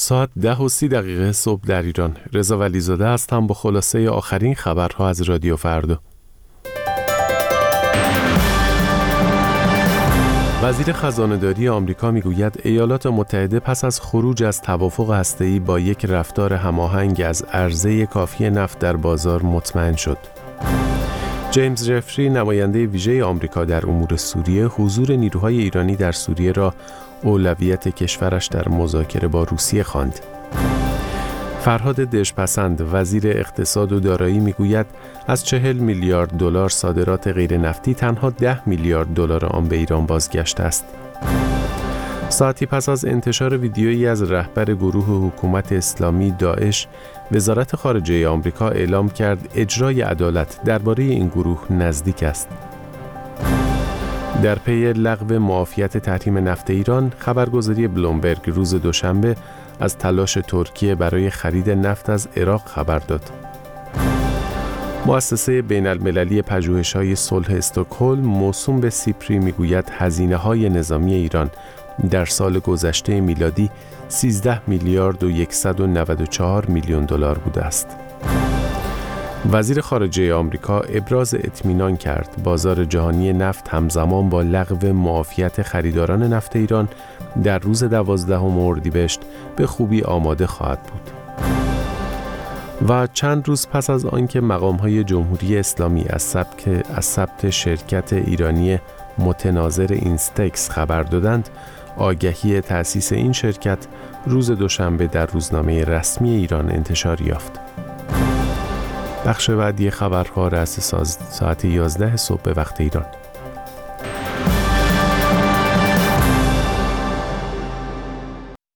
ساعت 10:30 صبح در ایران. رضا ولیزاده هستم با خلاصه آخرین خبرها از رادیو فردا. وزیر خزانه‌داری آمریکا میگوید ایالات متحده پس از خروج از توافق هسته‌ای با یک رفتار هماهنگ از عرضه کافی نفت در بازار مطمئن شد. جیمز جفری، نماینده ویژه آمریکا در امور سوریه، حضور نیروهای ایرانی در سوریه را اولویت کشورش در مذاکره با روسیه خواند. فرهاد دژپسند، وزیر اقتصاد و دارایی، میگوید از 40 میلیارد دلار صادرات غیر نفتی تنها 10 میلیارد دلار آن به ایران بازگشته است. ساعتی پس از انتشار ویدیویی از رهبر گروه حکومت اسلامی داعش، وزارت خارجه آمریکا اعلام کرد اجرای عدالت درباره این گروه نزدیک است. در پی لغو معافیت تحریم نفت ایران، خبرگزاری بلومبرگ روز دوشنبه از تلاش ترکیه برای خرید نفت از عراق خبر داد. مؤسسه بین المللی پژوهش‌های صلح استکهلم موسوم به سیپری میگوید هزینه‌های نظامی ایران در سال گذشته میلادی 13 میلیارد و 194 میلیون دلار بوده است. وزیر خارجه آمریکا ابراز اطمینان کرد بازار جهانی نفت همزمان با لغو معافیت خریداران نفت ایران در روز 12 اردیبهشت به خوبی آماده خواهد بود. و چند روز پس از آنکه مقام‌های جمهوری اسلامی از ثبت شرکت ایرانی متناظر اینستکس خبر دادند، آگهی تأسیس این شرکت روز دوشنبه در روزنامه رسمی ایران انتشار یافت. بخش بعدی خبرها رأس ساعت 11 صبح به وقت ایران.